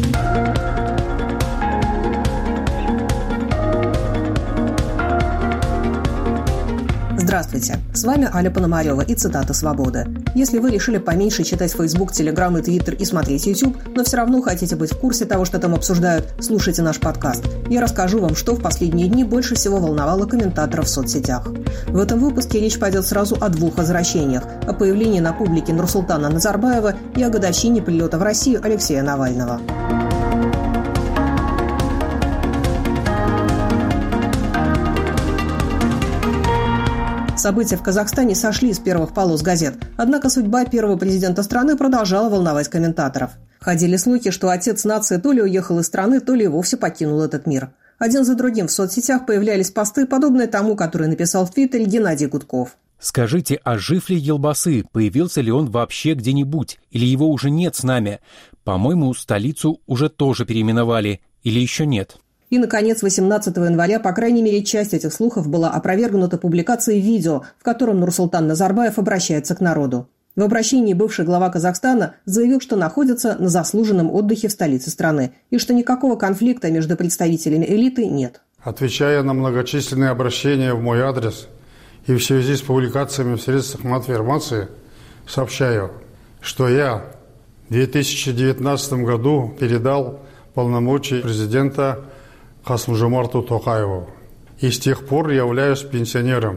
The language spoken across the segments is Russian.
Здравствуйте, с вами Аля Пономарева и цитата «Свободы». Если вы решили поменьше читать Facebook, Telegram и Twitter и смотреть YouTube, но все равно хотите быть в курсе того, что там обсуждают, слушайте наш подкаст. Я расскажу вам, что в последние дни больше всего волновало комментаторов в соцсетях. В этом выпуске речь пойдет сразу о двух возвращениях: о появлении на публике Нурсултана Назарбаева и о годовщине прилета в Россию Алексея Навального. События в Казахстане сошли с первых полос газет, однако судьба первого президента страны продолжала волновать комментаторов. Ходили слухи, что отец нации то ли уехал из страны, то ли и вовсе покинул этот мир. Один за другим в соцсетях появлялись посты, подобные тому, который написал в Твиттере Геннадий Гудков. Скажите, а жив ли Елбасы? Появился ли он вообще где-нибудь? Или его уже нет с нами? По-моему, столицу уже тоже переименовали. Или еще нет? И, наконец, 18 января, по крайней мере, часть этих слухов была опровергнута публикацией видео, в котором Нурсултан Назарбаев обращается к народу. В обращении бывший глава Казахстана заявил, что находится на заслуженном отдыхе в столице страны и что никакого конфликта между представителями элиты нет. Отвечая на многочисленные обращения в мой адрес и в связи с публикациями в средствах массовой информации, сообщаю, что я в 2019 году передал полномочия президента Касым-Жомарту Токаеву. И с тех пор являюсь пенсионером.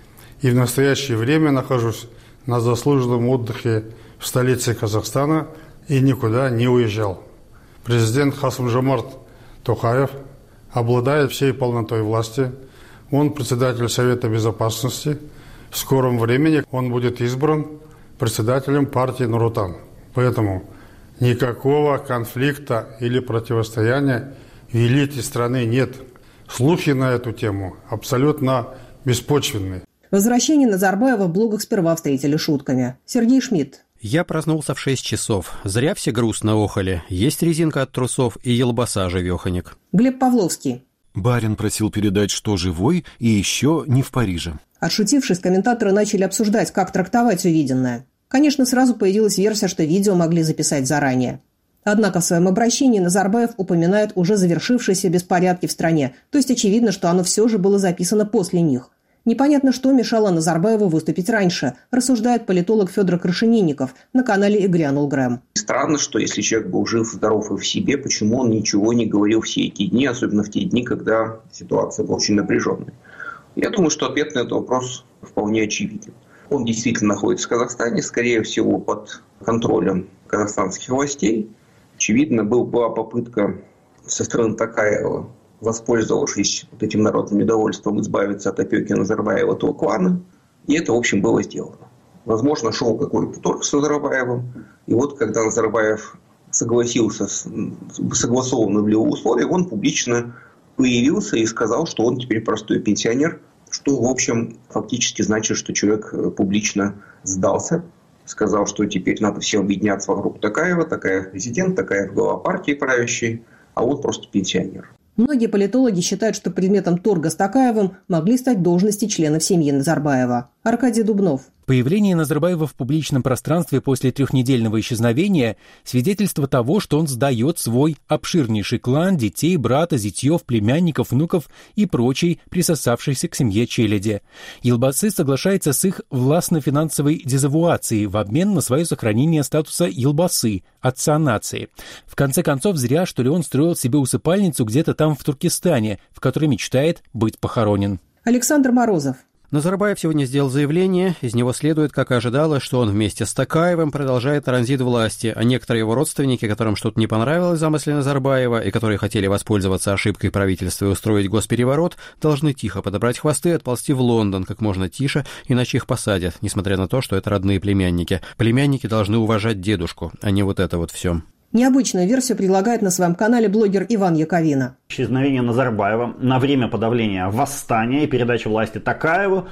И в настоящее время нахожусь на заслуженном отдыхе в столице Казахстана и никуда не уезжал. Президент Касым-Жомарт Токаев обладает всей полнотой власти. Он председатель Совета Безопасности. В скором времени он будет избран председателем партии Нур-Отан. Поэтому никакого конфликта или противостояния в элите страны нет. Слухи на эту тему абсолютно беспочвенные. Возвращение Назарбаева в блогах сперва встретили шутками. Сергей Шмидт. Я проснулся в 6 часов. Зря все грустно охали. Есть резинка от трусов и елбаса живеханик. Глеб Павловский. Барин просил передать, что живой и еще не в Париже. Отшутившись, комментаторы начали обсуждать, как трактовать увиденное. Конечно, сразу появилась версия, что видео могли записать заранее. Однако в своем обращении Назарбаев упоминает уже завершившиеся беспорядки в стране, то есть очевидно, что оно все же было записано после них. Непонятно, что мешало Назарбаеву выступить раньше, рассуждает политолог Федор Крашенинников на канале «И грянул Грэм». Странно, что если человек был жив, здоров и в себе, почему он ничего не говорил все эти дни, особенно в те дни, когда ситуация была очень напряженной. Я думаю, что ответ на этот вопрос вполне очевиден. Он действительно находится в Казахстане, скорее всего, под контролем казахстанских властей. Очевидно, была попытка со стороны Токаева, воспользовавшись вот этим народным недовольством, избавиться от опеки Назарбаева этого клана. И это, в общем, было сделано. Возможно, шел какой-то торг с Назарбаевым. И вот, когда Назарбаев согласился с согласованным в его условиях, он публично появился и сказал, что он теперь простой пенсионер, что, в общем, фактически значит, что человек публично сдался. Сказал, что теперь надо всем объединяться вокруг Токаева, Токаев президент, Токаев глава партии правящей, а он просто пенсионер. Многие политологи считают, что предметом торга с Токаевым могли стать должности членов семьи Назарбаева. Аркадий Дубнов. Появление Назарбаева в публичном пространстве после 3-недельного исчезновения – свидетельство того, что он сдает свой обширнейший клан детей, брата, зятьев, племянников, внуков и прочей присосавшейся к семье челяди. Елбасы соглашается с их властно-финансовой дезавуацией в обмен на свое сохранение статуса Елбасы, отца нации. В конце концов, зря, что ли, он строил себе усыпальницу где-то там в Туркестане, в которой мечтает быть похоронен. Александр Морозов. Назарбаев сегодня сделал заявление, из него следует, как и ожидалось, что он вместе с Токаевым продолжает транзит власти, а некоторые его родственники, которым что-то не понравилось в замысле Назарбаева и которые хотели воспользоваться ошибкой правительства и устроить госпереворот, должны тихо подобрать хвосты и отползти в Лондон как можно тише, иначе их посадят, несмотря на то, что это родные племянники. Племянники должны уважать дедушку, а не вот это вот все. Необычную версию предлагает на своем канале блогер Иван Яковина. Исчезновение Назарбаева на время подавления восстания и передачи власти Токаеву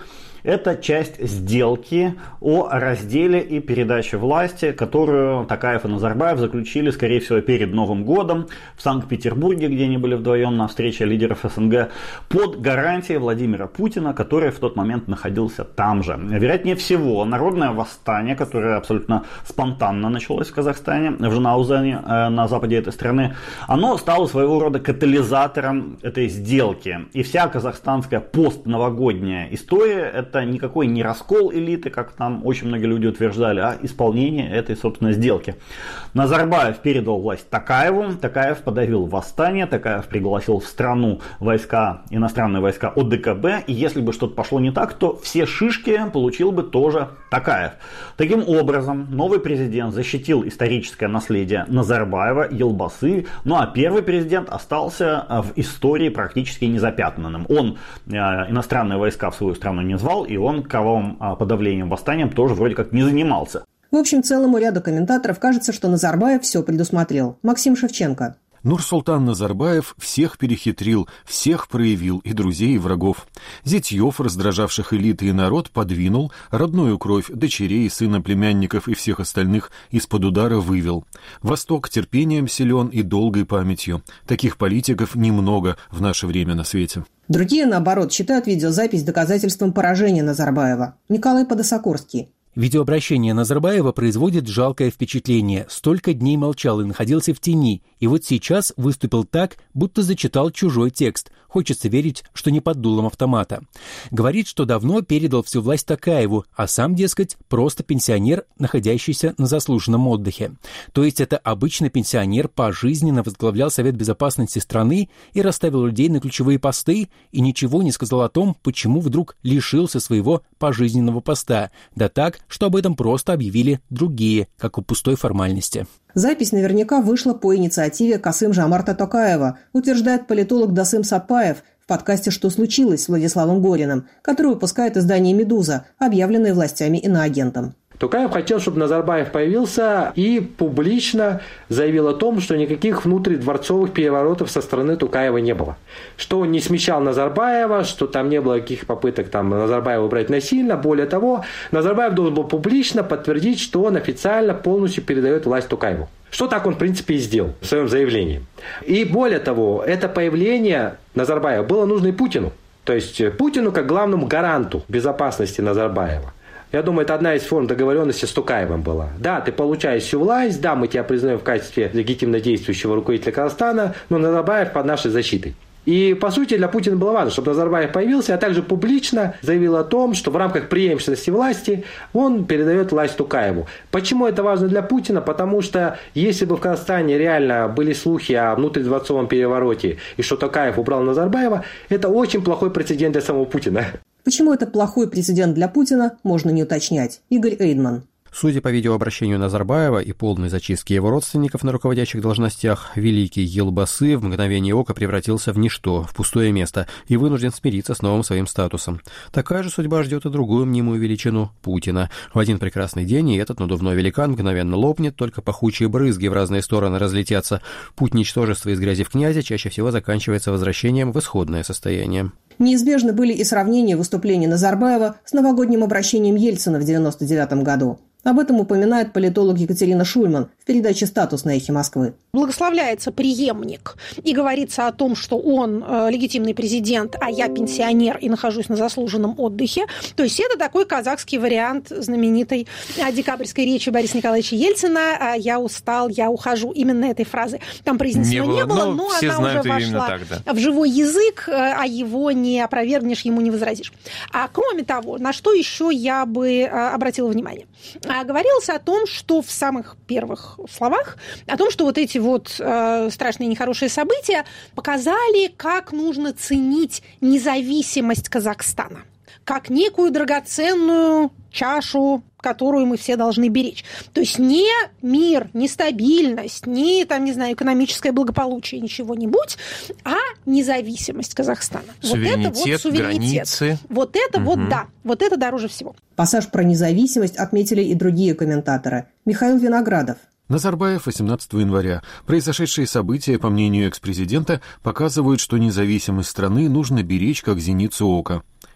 Это часть сделки о разделе и передаче власти, которую Токаев и Назарбаев заключили, скорее всего, перед Новым годом в Санкт-Петербурге, где они были вдвоем на встрече лидеров СНГ, под гарантией Владимира Путина, который в тот момент находился там же. Вероятнее всего, народное восстание, которое абсолютно спонтанно началось в Казахстане, в Жанаузене, на западе этой страны, оно стало своего рода катализатором этой сделки. И вся казахстанская постновогодняя история – это никакой не раскол элиты, как там очень многие люди утверждали, а исполнение этой, собственно, сделки. Назарбаев передал власть Токаеву, Токаев подавил восстание, Токаев пригласил в страну войска, иностранные войска ОДКБ, и если бы что-то пошло не так, то все шишки получил бы тоже Токаев. Таким образом, новый президент защитил историческое наследие Назарбаева, Елбасы, ну а первый президент остался в истории практически незапятнанным. Он иностранные войска в свою страну не звал, и он кровавым подавлением, восстанием тоже вроде как не занимался. В общем, целому ряду комментаторов кажется, что Назарбаев все предусмотрел. Максим Шевченко. Нурсултан Назарбаев всех перехитрил, всех проявил, и друзей, и врагов. Зятьев, раздражавших элиты и народ, подвинул, родную кровь дочерей, сына, племянников и всех остальных из-под удара вывел. Восток терпением силен и долгой памятью. Таких политиков немного в наше время на свете. Другие, наоборот, считают видеозапись доказательством поражения Назарбаева. Николай Подосокорский. Видеообращение Назарбаева производит жалкое впечатление. Столько дней молчал и находился в тени, и вот сейчас выступил так, будто зачитал чужой текст. Хочется верить, что не под дулом автомата. Говорит, что давно передал всю власть Токаеву, а сам, дескать, просто пенсионер, находящийся на заслуженном отдыхе. То есть это обычный пенсионер пожизненно возглавлял Совет Безопасности страны и расставил людей на ключевые посты, и ничего не сказал о том, почему вдруг лишился своего пожизненного поста. Да так, что об этом просто объявили другие, как о пустой формальности. Запись наверняка вышла по инициативе Касым-Жомарта Токаева, утверждает политолог Дасым Сатпаев в подкасте «Что случилось» с Владиславом Гориным, который выпускает издание «Медуза», объявленное властями иноагентом. Токаев хотел, чтобы Назарбаев появился и публично заявил о том, что никаких внутридворцовых переворотов со стороны Токаева не было. Что он не смещал Назарбаева, что там не было каких попыток Назарбаева убрать насильно. Более того, Назарбаев должен был публично подтвердить, что он официально полностью передает власть Токаеву. Что так он, в принципе, и сделал в своем заявлении. И более того, это появление Назарбаева было нужно и Путину. То есть Путину как главному гаранту безопасности Назарбаева. Я думаю, это одна из форм договоренности с Токаевым была. Да, ты получаешь всю власть, да, мы тебя признаем в качестве легитимно действующего руководителя Казахстана, но Назарбаев под нашей защитой. И, по сути, для Путина было важно, чтобы Назарбаев появился, а также публично заявил о том, что в рамках преемственности власти он передает власть Токаеву. Почему это важно для Путина? Потому что если бы в Казахстане реально были слухи о внутридворцовом перевороте и что Токаев убрал Назарбаева, это очень плохой прецедент для самого Путина. Почему это плохой прецедент для Путина, можно не уточнять. Игорь Эйдман. Судя по видеообращению Назарбаева и полной зачистке его родственников на руководящих должностях, великий Елбасы в мгновение ока превратился в ничто, в пустое место, и вынужден смириться с новым своим статусом. Такая же судьба ждет и другую мнимую величину – Путина. В один прекрасный день и этот надувной великан мгновенно лопнет, только пахучие брызги в разные стороны разлетятся. Путь ничтожества из грязи в князя чаще всего заканчивается возвращением в исходное состояние. Неизбежны были и сравнения выступлений Назарбаева с новогодним обращением Ельцина в 1999 году. Об этом упоминает политолог Екатерина Шульман в передаче «Статус» на «Эхе Москвы». Благословляется преемник и говорится о том, что он легитимный президент, а я пенсионер и нахожусь на заслуженном отдыхе. То есть это такой казахский вариант знаменитой декабрьской речи Бориса Николаевича Ельцина «Я устал, я ухожу». Именно этой фразы там произнесено не было, но она уже вошла в живой язык, а его не опровергнешь, ему не возразишь. А кроме того, на что еще я бы обратила внимание? Говорилось о том, что в самых первых словах, о том, что вот эти вот страшные нехорошие события показали, как нужно ценить независимость Казахстана, как некую драгоценную чашу, которую мы все должны беречь. То есть не мир, не стабильность, не, там, не знаю, экономическое благополучие, ничего-нибудь, а независимость Казахстана. Суверенитет, вот это вот суверенитет. Границы. Вот это вот да, вот это дороже всего. Пассаж про независимость отметили и другие комментаторы. Михаил Виноградов. Назарбаев 18 января. Произошедшие события, по мнению экс-президента, показывают, что независимость страны нужно беречь как зеницу ока.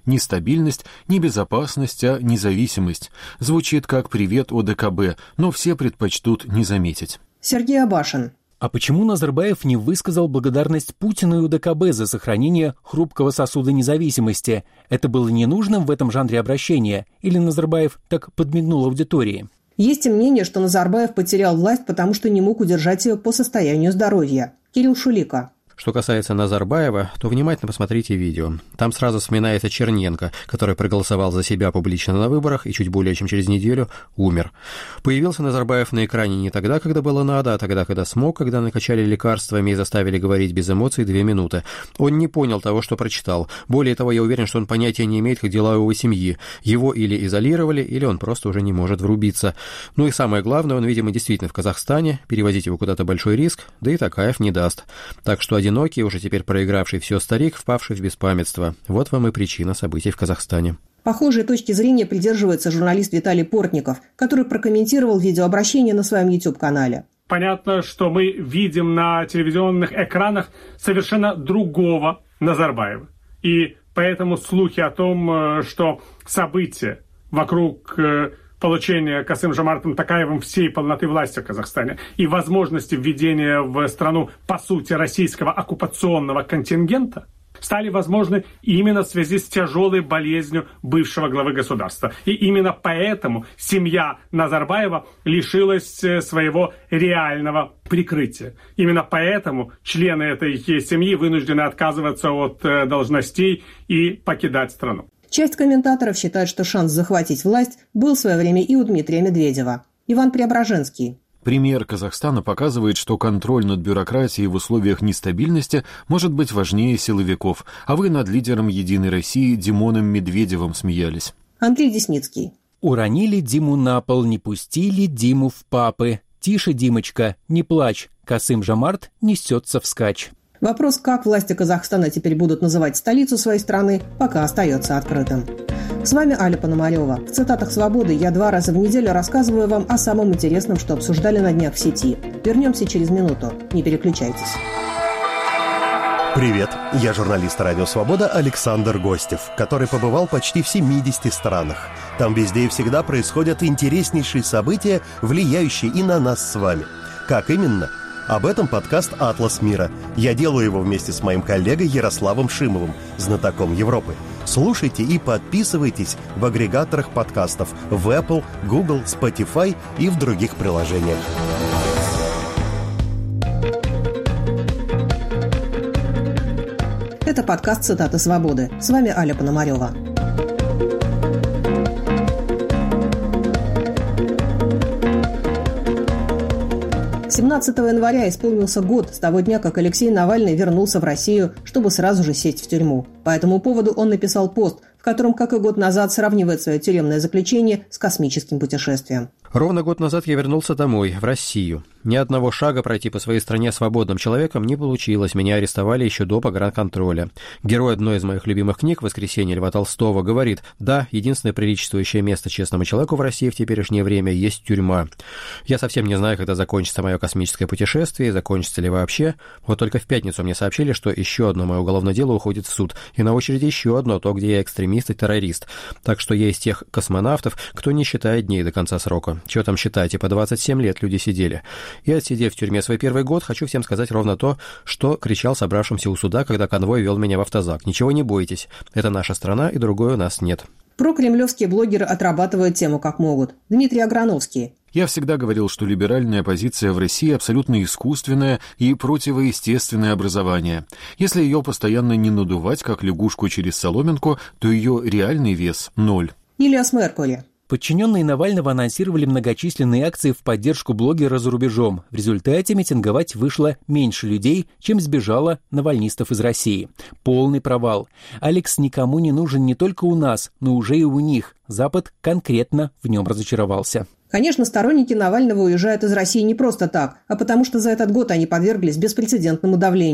Не стабильность, не безопасность, а независимость. Звучит как привет ОДКБ, но все предпочтут не заметить. Сергей Абашин. А почему Назарбаев не высказал благодарность Путину и УДКБ за сохранение хрупкого сосуда независимости? Это было ненужным в этом жанре обращения? Или Назарбаев так подмигнул аудитории? Есть и мнение, что Назарбаев потерял власть, потому что не мог удержать ее по состоянию здоровья. Кирилл Шулика. Что касается Назарбаева, то внимательно посмотрите видео. Там сразу вспоминается Черненко, который проголосовал за себя публично на выборах и чуть более чем через неделю умер. Появился Назарбаев на экране не тогда, когда было надо, а тогда, когда смог, когда накачали лекарствами и заставили говорить без эмоций 2 минуты. Он не понял того, что прочитал. Более того, я уверен, что он понятия не имеет, как дела его семьи. Его или изолировали, или он просто уже не может врубиться. Ну и самое главное, он, видимо, действительно в Казахстане, перевозить его куда-то большой риск, да и Токаев не даст. Так что одинокий, уже теперь проигравший все старик, впавший в беспамятство. Вот вам и причина событий в Казахстане. Похожей точки зрения придерживается журналист Виталий Портников, который прокомментировал видеообращение на своем YouTube-канале. Понятно, что мы видим на телевизионных экранах совершенно другого Назарбаева. И поэтому слухи о том, что события вокруг получения Касым-Жомартом Токаевым всей полноты власти в Казахстане и возможности введения в страну, по сути, российского оккупационного контингента стали возможны именно в связи с тяжелой болезнью бывшего главы государства. И именно поэтому семья Назарбаева лишилась своего реального прикрытия. Именно поэтому члены этой семьи вынуждены отказываться от должностей и покидать страну. Часть комментаторов считает, что шанс захватить власть был в свое время и у Дмитрия Медведева. Иван Преображенский. Пример Казахстана показывает, что контроль над бюрократией в условиях нестабильности может быть важнее силовиков, а вы над лидером «Единой России» Димоном Медведевым смеялись. Андрей Десницкий. Уронили Диму на пол, не пустили Диму в папы. Тише, Димочка, не плачь, Касым-Жомарт несется вскачь. Вопрос, как власти Казахстана теперь будут называть столицу своей страны, пока остается открытым. С вами Аля Пономарева. В «Цитатах свободы» я 2 раза в неделю рассказываю вам о самом интересном, что обсуждали на днях в сети. Вернемся через минуту. Не переключайтесь. Привет, я журналист «Радио Свобода» Александр Гостев, который побывал почти в 70 странах. Там везде и всегда происходят интереснейшие события, влияющие и на нас с вами. Как именно? Об этом подкаст «Атлас мира». Я делаю его вместе с моим коллегой Ярославом Шимовым, знатоком Европы. Слушайте и подписывайтесь в агрегаторах подкастов в Apple, Google, Spotify и в других приложениях. Это подкаст «Цитаты свободы». С вами Аля Пономарева. 17 января исполнился год с того дня, как Алексей Навальный вернулся в Россию, чтобы сразу же сесть в тюрьму. По этому поводу он написал пост, в котором, как и год назад, сравнивает свое тюремное заключение с космическим путешествием. Ровно год назад я вернулся домой, в Россию. Ни одного шага пройти по своей стране свободным человеком не получилось. Меня арестовали еще до погранконтроля. Герой одной из моих любимых книг «Воскресенье» Льва Толстого говорит: да, единственное приличествующее место честному человеку в России в теперешнее время есть тюрьма. Я совсем не знаю, когда закончится мое космическое путешествие, закончится ли вообще. Вот только в пятницу мне сообщили, что еще одно мое уголовное дело уходит в суд. И на очереди еще одно, то, где я экстремист и террорист. Так что я из тех космонавтов, кто не считает дней до конца срока. Чего там считать, по 27 лет люди сидели. И отсидев в тюрьме свой первый год, хочу всем сказать ровно то, что кричал собравшимся у суда, когда конвой вел меня в автозак. Ничего не бойтесь, это наша страна, и другой у нас нет. Прокремлевские блогеры отрабатывают тему как могут. Дмитрий Аграновский. Я всегда говорил, что либеральная позиция в России абсолютно искусственное и противоестественное образование. Если ее постоянно не надувать, как лягушку через соломинку, то ее реальный вес – 0. Ильяс Меркури. Подчиненные Навального анонсировали многочисленные акции в поддержку блогера за рубежом. В результате митинговать вышло меньше людей, чем сбежало навальнистов из России. Полный провал. Алекс никому не нужен не только у нас, но уже и у них. Запад конкретно в нем разочаровался. Конечно, сторонники Навального уезжают из России не просто так, а потому что за этот год они подверглись беспрецедентному давлению.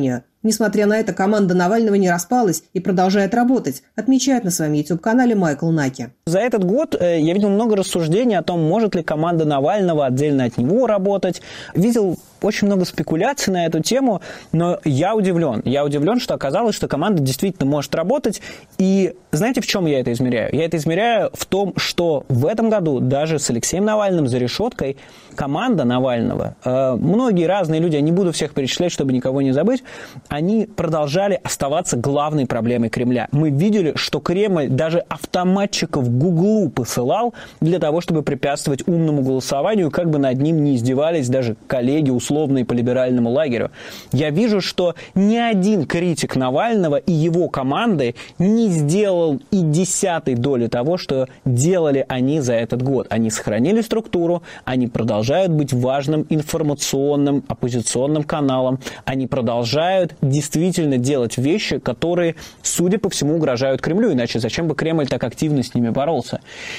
Несмотря на это, команда Навального не распалась и продолжает работать, отмечает на своем YouTube-канале Майкл Наки. За этот год я видел много рассуждений о том, может ли команда Навального отдельно от него работать. Видел очень много спекуляций на эту тему, но я удивлен. Я удивлен, что оказалось, что команда действительно может работать. И знаете, в чем я это измеряю? Я это измеряю в том, что в этом году даже с Алексеем Навальным за решеткой команда Навального, многие разные люди, я не буду всех перечислять, чтобы никого не забыть, они продолжали оставаться главной проблемой Кремля. Мы видели, что Кремль даже автоматчиков Гуглу посылал для того, чтобы препятствовать умному голосованию, как бы над ним не издевались даже коллеги условные по либеральному лагерю. Я вижу, что ни один критик Навального и его команды не сделал и 10-й доли того, что делали они за этот год. Они сохранили структуру, они продолжают быть важным информационным оппозиционным каналом, они продолжают действительно делать вещи, которые, судя по всему, угрожают Кремлю, иначе зачем бы Кремль так активно с ними боролся?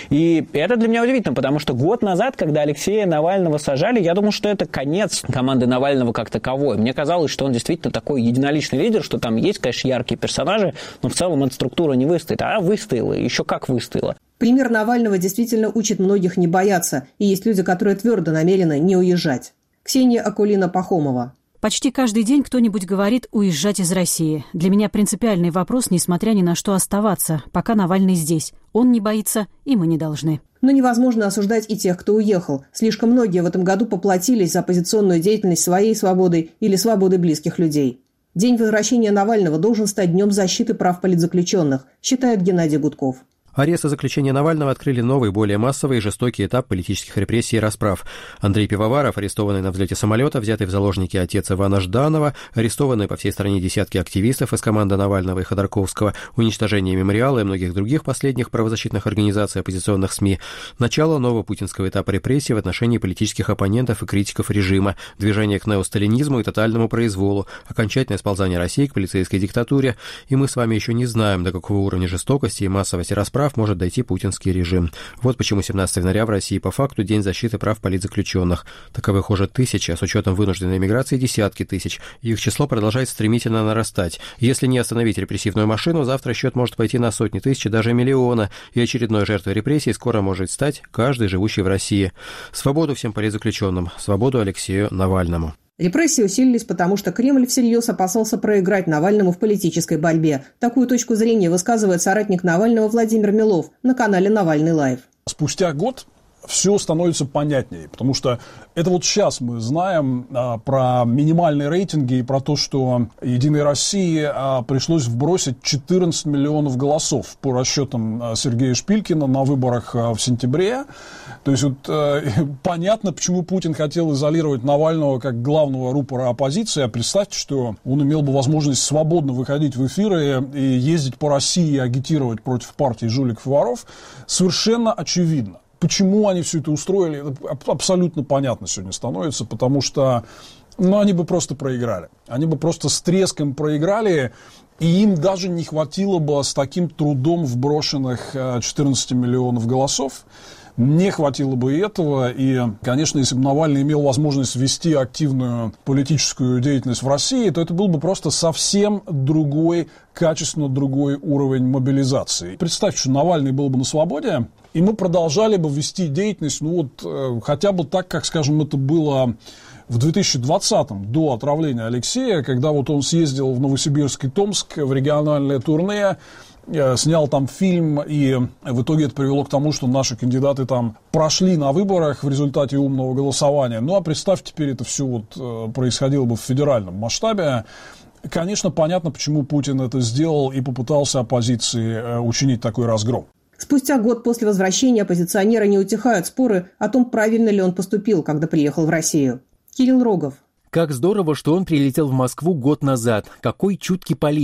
И это для меня удивительно, потому что год назад, когда Алексея Навального сажали, я думал, что это конец команды Навального как таковой. Мне казалось, что он действительно такой единоличный лидер, что там есть, конечно, яркие персонажи, но в целом эта структура не выстоит. А выстояла, еще как выстояла. Пример Навального действительно учит многих не бояться, и есть люди, которые твердо намерены не уезжать. Ксения Акулина-Пахомова. Почти каждый день кто-нибудь говорит уезжать из России. Для меня принципиальный вопрос, несмотря ни на что, оставаться, пока Навальный здесь. Он не боится, и мы не должны. Но невозможно осуждать и тех, кто уехал. Слишком многие в этом году поплатились за оппозиционную деятельность своей свободой или свободой близких людей. День возвращения Навального должен стать днем защиты прав политзаключенных, считает Геннадий Гудков. Арест и заключение Навального открыли новый, более массовый и жестокий этап политических репрессий и расправ. Андрей Пивоваров, арестованный на взлете самолета, взятый в заложники отец Ивана Жданова, арестованные по всей стране десятки активистов из команды Навального и Ходорковского, уничтожение мемориала и многих других последних правозащитных организаций оппозиционных СМИ, начало нового путинского этапа репрессий в отношении политических оппонентов и критиков режима, движение к неосталинизму и тотальному произволу, окончательное сползание России к полицейской диктатуре, и мы с вами еще не знаем, до какого уровня жестокости и массовости расправ может дойти путинский режим. Вот почему 17 января в России по факту День защиты прав политзаключенных. Таковых уже тысячи, а с учетом вынужденной миграции десятки тысяч. Их число продолжает стремительно нарастать. Если не остановить репрессивную машину, завтра счет может пойти на сотни тысяч, даже миллиона, и очередной жертвой репрессий скоро может стать каждый живущий в России. Свободу всем политзаключенным, свободу Алексею Навальному. Репрессии усилились, потому что Кремль всерьез опасался проиграть Навальному в политической борьбе. Такую точку зрения высказывает соратник Навального Владимир Милов на канале «Навальный лайв». Спустя год все становится понятнее, потому что это вот сейчас мы знаем про минимальные рейтинги и про то, что «Единой России» пришлось вбросить 14 миллионов голосов по расчетам Сергея Шпилькина на выборах в сентябре. То есть вот, понятно, почему Путин хотел изолировать Навального как главного рупора оппозиции. А представьте, что он имел бы возможность свободно выходить в эфиры и ездить по России и агитировать против партии жуликов и воров. Совершенно очевидно. Почему они все это устроили, абсолютно понятно сегодня становится, потому что они бы просто проиграли. Они бы просто с треском проиграли, и им даже не хватило бы с таким трудом вброшенных 14 миллионов голосов. Не хватило бы этого, и, конечно, если бы Навальный имел возможность вести активную политическую деятельность в России, то это был бы просто совсем другой, качественно другой уровень мобилизации. Представьте, что Навальный был бы на свободе, и мы продолжали бы вести деятельность, хотя бы так, как, скажем, это было в 2020-м, до отравления Алексея, когда вот он съездил в Новосибирск и Томск в региональное турне, снял там фильм, и в итоге это привело к тому, что наши кандидаты там прошли на выборах в результате умного голосования. А представьте, теперь это все происходило бы в федеральном масштабе. Конечно, понятно, почему Путин это сделал и попытался оппозиции учинить такой разгром. Спустя год после возвращения оппозиционера не утихают споры о том, правильно ли он поступил, когда приехал в Россию. Кирилл Рогов. Как здорово, что он прилетел в Москву год назад. Какой чуткий политик.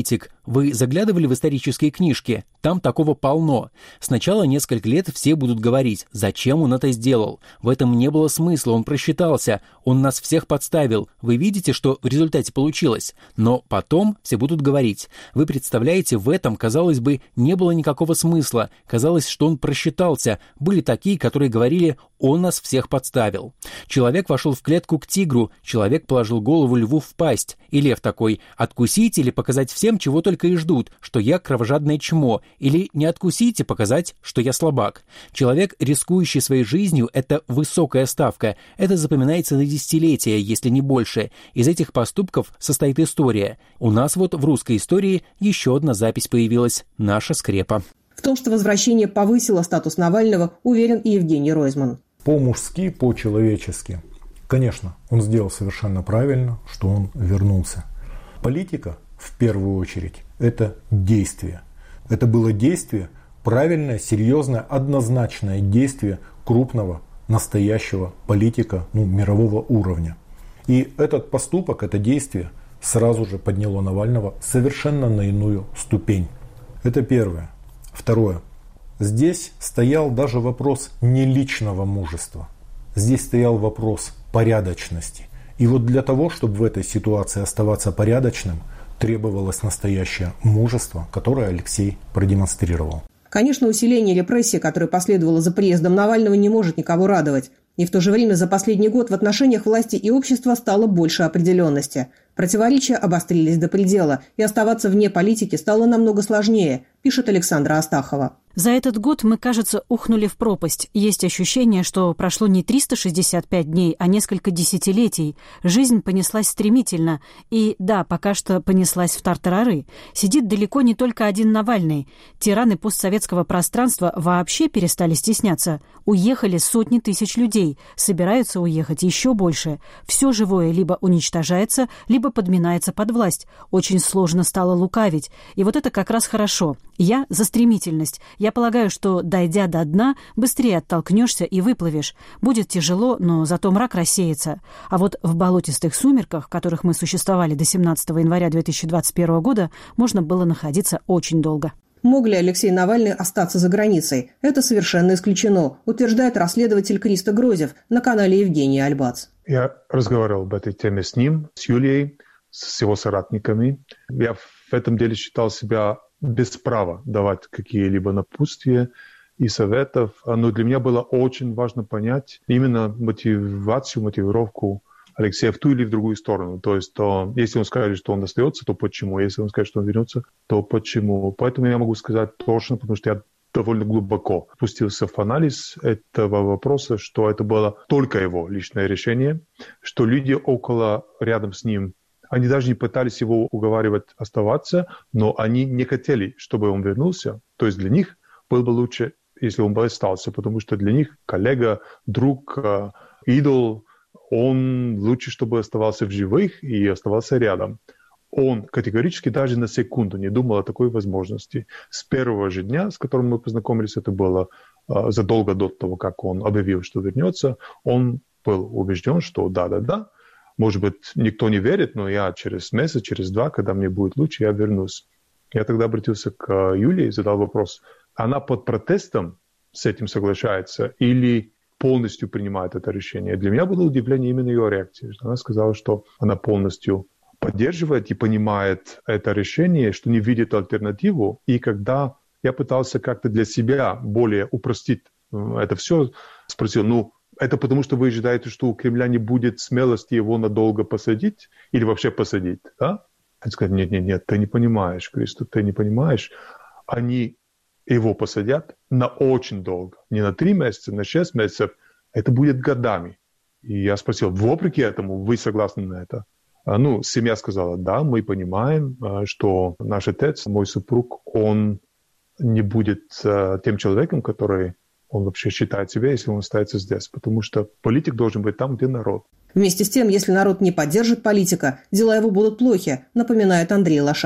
Вы заглядывали в исторические книжки? Там такого полно. Сначала несколько лет все будут говорить, зачем он это сделал. В этом не было смысла, он просчитался, он нас всех подставил. Вы видите, что в результате получилось? Но потом все будут говорить. Вы представляете, в этом, казалось бы, не было никакого смысла. Казалось, что он просчитался. Были такие, которые говорили, он нас всех подставил. Человек вошел в клетку к тигру, человек положил голову льву в пасть. И лев такой, откусить или показать всем, чего только и ждут, что я кровожадное чмо, или не откусить и показать, что я слабак. Человек, рискующий своей жизнью, это высокая ставка. Это запоминается на десятилетия, если не больше. Из этих поступков состоит история. У нас вот в русской истории еще одна запись появилась. Наша скрепа. В том, что возвращение повысило статус Навального, уверен и Евгений Ройзман. По-мужски, по-человечески. Конечно, он сделал совершенно правильно, что он вернулся. Политика, в первую очередь, это действие. Это было действие, правильное, серьезное, однозначное действие крупного, настоящего политика мирового уровня. И этот поступок, это действие сразу же подняло Навального совершенно на иную ступень. Это первое. Второе. Здесь стоял даже вопрос не личного мужества. Здесь стоял вопрос порядочности. И вот для того, чтобы в этой ситуации оставаться порядочным, требовалось настоящее мужество, которое Алексей продемонстрировал. Конечно, усиление репрессий, которое последовало за приездом Навального, не может никого радовать. И в то же время за последний год в отношениях власти и общества стало больше определенности. Противоречия обострились до предела, и оставаться вне политики стало намного сложнее, пишет Александра Астахова. За этот год мы, кажется, ухнули в пропасть. Есть ощущение, что прошло не 365 дней, а несколько десятилетий. Жизнь понеслась стремительно. И да, пока что понеслась в тартарары. Сидит далеко не только один Навальный. Тираны постсоветского пространства вообще перестали стесняться. Уехали сотни тысяч людей. Собираются уехать еще больше. Все живое либо уничтожается, либо подминается под власть. Очень сложно стало лукавить. И вот это как раз хорошо. Я за стремительность. Я полагаю, что, дойдя до дна, быстрее оттолкнешься и выплывешь. Будет тяжело, но зато мрак рассеется. А вот в болотистых сумерках, в которых мы существовали до 17 января 2021 года, можно было находиться очень долго. Мог ли Алексей Навальный остаться за границей? Это совершенно исключено, утверждает расследователь Кристо Грозев на канале Евгения Альбац. Я разговаривал об этой теме с ним, с Юлией, с его соратниками. Я в этом деле считал себя без права давать какие-либо напутствия и советов. Но для меня было очень важно понять именно мотивацию, мотивировку Алексея в ту или в другую сторону. То есть, если он скажет, что он остается, то почему? Если он скажет, что он вернется, то почему? Поэтому я могу сказать точно, потому что я довольно глубоко спустился в анализ этого вопроса, что это было только его личное решение, что люди рядом с ним, они даже не пытались его уговаривать оставаться, но они не хотели, чтобы он вернулся. То есть для них было бы лучше, если он бы остался, потому что для них коллега, друг, идол, он лучше, чтобы оставался в живых и оставался рядом. Он категорически даже на секунду не думал о такой возможности. С первого же дня, с которым мы познакомились, это было задолго до того, как он объявил, что вернется, он был убежден, что да, может быть, никто не верит, но я через месяц, через два, когда мне будет лучше, я вернусь. Я тогда обратился к Юлии и задал вопрос, она под протестом с этим соглашается или полностью принимает это решение? Для меня было удивление именно ее реакции. Она сказала, что она полностью поддерживает и понимает это решение, что не видит альтернативу. И когда я пытался как-то для себя более упростить это все, спросил, это потому, что вы ожидаете, что у Кремля не будет смелости его надолго посадить или вообще посадить, да? Они сказали, нет, ты не понимаешь, Кристо, ты не понимаешь. Они его посадят на очень долго, не на 3 месяца, на 6 месяцев. Это будет годами. И я спросил, вопреки этому, вы согласны на это? Семья сказала, да, мы понимаем, что наш отец, мой супруг, он не будет тем человеком, который он вообще считает себя, если он остается здесь. Потому что политик должен быть там, где народ. Вместе с тем, если народ не поддержит политика, дела его будут плохи, напоминает Андрей Лошак.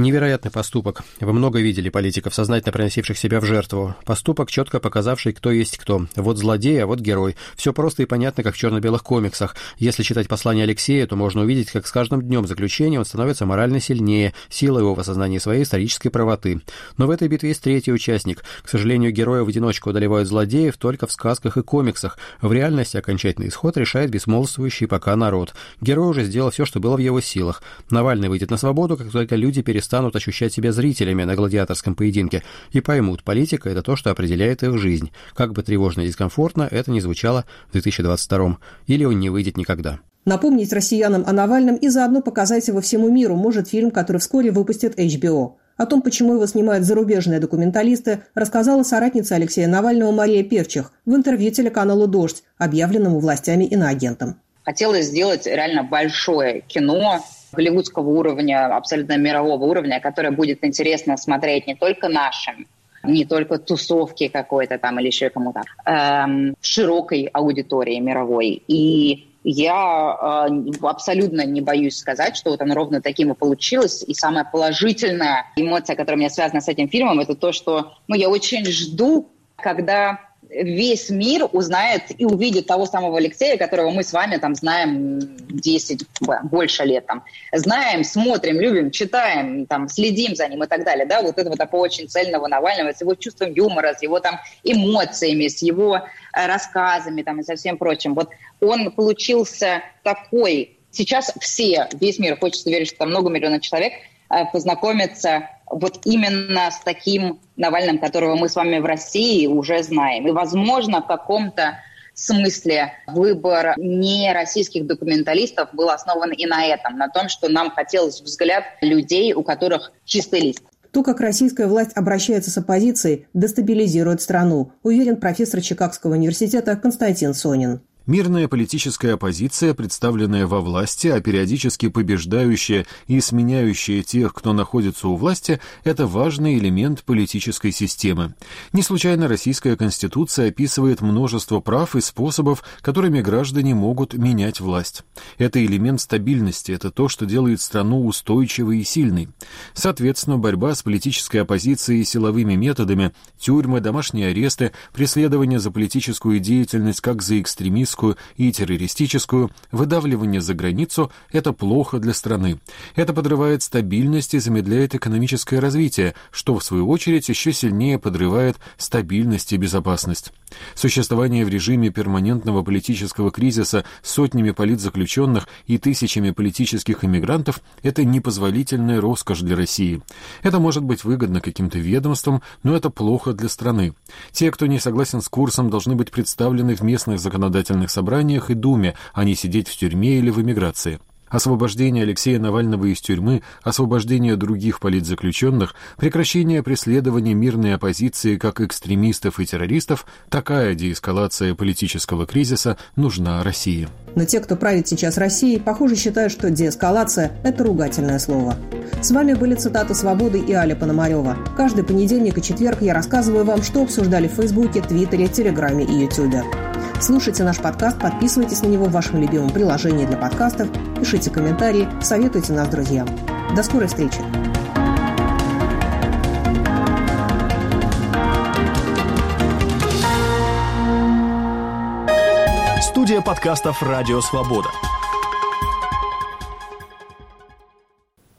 Невероятный поступок. Вы много видели политиков, сознательно приносивших себя в жертву. Поступок, четко показавший, кто есть кто. Вот злодей, а вот герой. Все просто и понятно, как в черно-белых комиксах. Если читать послание Алексея, то можно увидеть, как с каждым днем заключения он становится морально сильнее, сила его в осознании своей исторической правоты. Но в этой битве есть третий участник. К сожалению, герои в одиночку одолевают злодеев только в сказках и комиксах. В реальности окончательный исход решает безмолвствующий пока народ. Герой уже сделал все, что было в его силах. Навальный выйдет на свободу, как только люди перестанут ощущать себя зрителями на гладиаторском поединке и поймут, политика – это то, что определяет их жизнь. Как бы тревожно и дискомфортно это ни звучало в 2022-м. Или он не выйдет никогда. Напомнить россиянам о Навальном и заодно показать его всему миру может фильм, который вскоре выпустит HBO. О том, почему его снимают зарубежные документалисты, рассказала соратница Алексея Навального Мария Певчих в интервью телеканалу «Дождь», объявленному властями иноагентом. Хотелось сделать реально большое кино голливудского уровня, абсолютно мирового уровня, которое будет интересно смотреть не только нашим, не только тусовке какой-то там или еще кому-то, широкой аудитории мировой. И я абсолютно не боюсь сказать, что вот оно ровно таким и получилось. И самая положительная эмоция, которая у меня связана с этим фильмом, это то, что я очень жду, когда весь мир узнает и увидит того самого Алексея, которого мы с вами там знаем 10, больше лет. Там. Знаем, смотрим, любим, читаем, там, следим за ним и так далее. Да? Вот этого такого очень цельного Навального с его чувством юмора, с его там эмоциями, с его рассказами там, и со всем прочим. Вот он получился такой. Сейчас весь мир, хочется верить, что там много миллионов человек, познакомиться вот именно с таким Навальным, которого мы с вами в России уже знаем. И, возможно, в каком-то смысле выбор нероссийских документалистов был основан и на этом, на том, что нам хотелось взгляд людей, у которых чистый лист. То, как российская власть обращается с оппозицией, дестабилизирует страну, уверен профессор Чикагского университета Константин Сонин. Мирная политическая оппозиция, представленная во власти, а периодически побеждающая и сменяющая тех, кто находится у власти, это важный элемент политической системы. Не случайно Российская Конституция описывает множество прав и способов, которыми граждане могут менять власть. Это элемент стабильности, это то, что делает страну устойчивой и сильной. Соответственно, борьба с политической оппозицией силовыми методами, тюрьмы, домашние аресты, преследование за политическую деятельность как за экстремистскую и террористическую, выдавливание за границу – это плохо для страны. Это подрывает стабильность и замедляет экономическое развитие, что, в свою очередь, еще сильнее подрывает стабильность и безопасность. Существование в режиме перманентного политического кризиса с сотнями политзаключенных и тысячами политических иммигрантов – это непозволительная роскошь для России. Это может быть выгодно каким-то ведомствам, но это плохо для страны. Те, кто не согласен с курсом, должны быть представлены в местных законодательных собраниях и Думе, а не сидеть в тюрьме или в эмиграции. Освобождение Алексея Навального из тюрьмы, освобождение других политзаключенных, прекращение преследования мирной оппозиции как экстремистов и террористов – такая деэскалация политического кризиса нужна России. Но те, кто правит сейчас Россией, похоже, считают, что деэскалация – это ругательное слово. С вами были цитаты «Свободы» и Аля Пономарева. Каждый понедельник и четверг я рассказываю вам, что обсуждали в Фейсбуке, Твиттере, Телеграме и Ютубе. Слушайте наш подкаст, подписывайтесь на него в вашем любимом приложении для подкастов, пишите комментарии, советуйте нас друзьям. До скорой встречи! Студия подкастов «Радио Свобода».